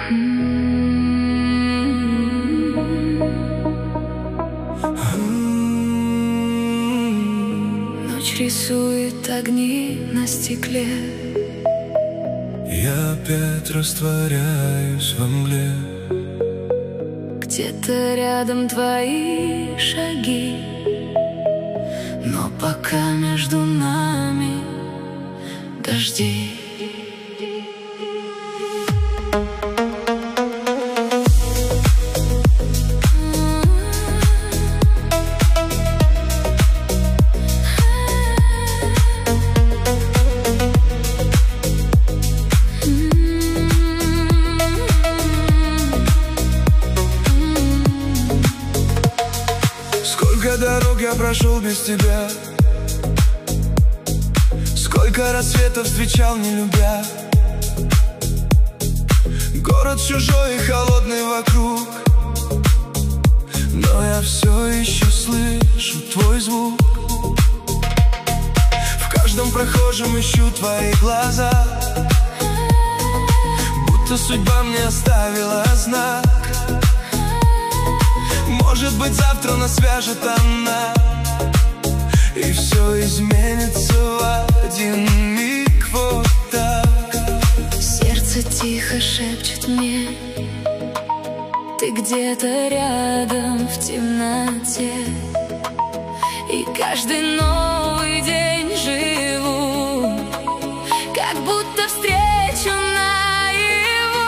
Ночь рисует огни на стекле. Я опять растворяюсь во мгле. Где-то рядом твои шаги, но пока между нами дожди. Сколько дорог я прошел без тебя, сколько рассветов встречал, не любя. Город чужой и холодный вокруг, но я все еще слышу твой звук. В каждом прохожем ищу твои глаза, будто судьба мне оставила знак. Может быть, завтра нас свяжет она, и все изменится в один миг, вот так. Сердце тихо шепчет мне: ты где-то рядом в темноте. И каждый новый день живу, как будто встречу наяву.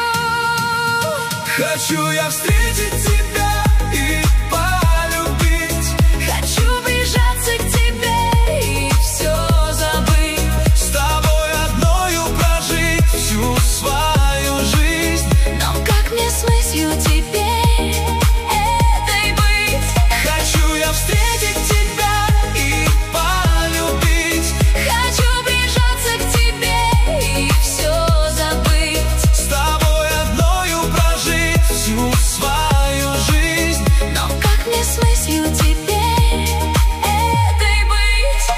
Хочу я встретить тебя и полюбить. Хочу прижаться к тебе и все забыть. С тобой одною прожить всю свою жизнь. Но как мне с мыслью теперь этой быть? Хочу я встретить тебя и полюбить. Хочу прижаться к тебе и все забыть. С тобой одною прожить всю свою жизнь. Но как мне с мыслью теперь этой быть?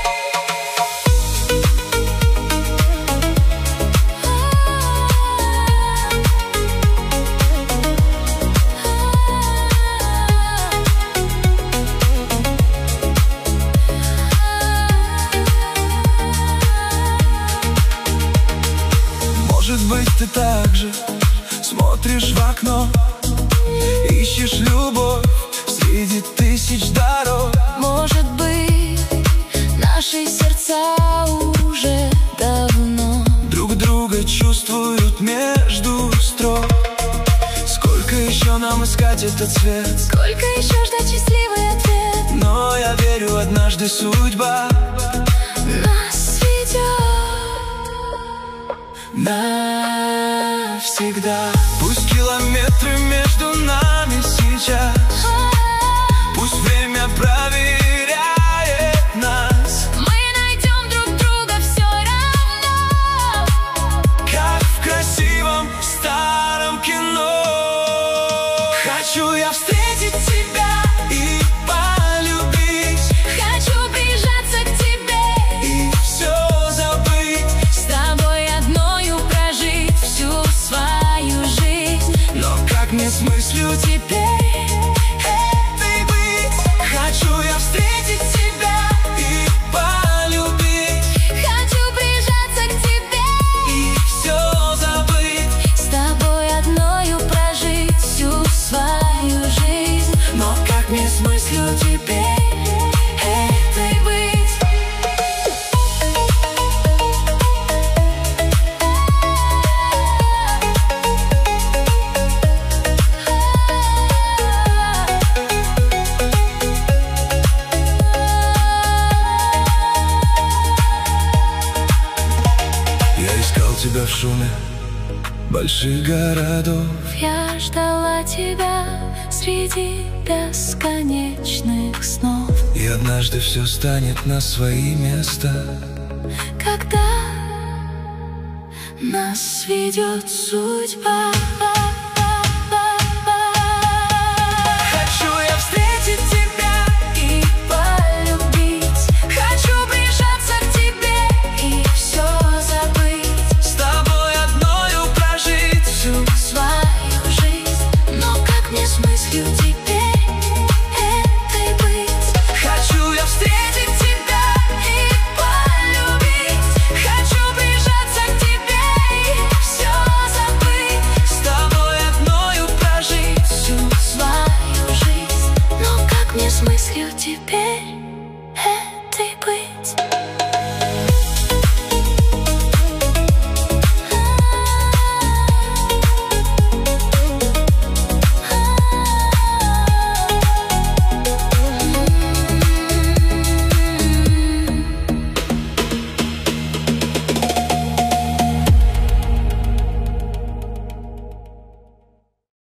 Может быть, ты так же смотришь в окно, ищешь любовь среди тысяч дорог. Может быть, наши сердца уже давно Друг друга чувствуют между строк. Сколько еще нам искать этот свет? Сколько еще ждать счастливый ответ? Но я верю, однажды судьба Нас ведет навсегда. Пусть километры между нами сейчас, пусть время проверяет нас. Мы найдем друг друга все равно, Как в красивом старом кино. Хочу я встретить тебя и полюбить. хочу прижаться к тебе И все забыть. с тобой одною прожить всю свою жизнь. Но как мне с мыслью теперь этой быть? Хочу я встретить тебя и полюбить. Хочу прижаться к тебе И все забыть. с тобой одною прожить всю свою жизнь. Но как мне с мыслью теперь Этой быть. Я искал тебя в шуме больших городов. Я ждала тебя среди бесконечных снов. И однажды все станет на свои места. Когда нас ведет судьба. Хочу я встретить тебя И полюбить. Хочу прижаться к тебе и все забыть. с тобой одною прожить всю Свою теперь этой быть.